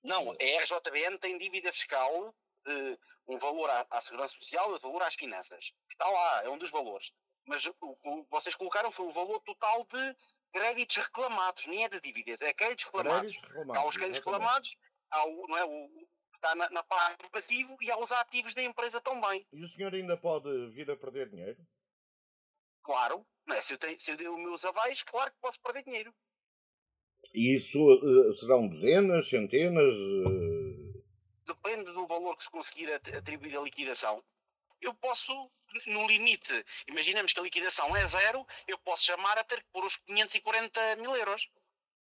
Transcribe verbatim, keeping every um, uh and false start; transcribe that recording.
Não, a R J B N tem dívida fiscal de um valor à, à Segurança Social e outro valor às finanças. Está lá, é um dos valores. Mas o que vocês colocaram foi o valor total de créditos reclamados, nem é de dívidas, é créditos reclamados. Créditos reclamados, há os créditos exatamente. reclamados, há o, não é, o, está na, na parte do ativo e há os ativos da empresa também. E o senhor ainda pode vir a perder dinheiro? Claro, não é? Se eu, tenho, se eu dei os meus avais, claro que posso perder dinheiro. E isso uh, serão dezenas, centenas? Uh... Depende do valor que se conseguir atribuir a liquidação. Eu posso, no limite, imaginemos que a liquidação é zero, eu posso chamar a ter que pôr os quinhentos e quarenta mil euros.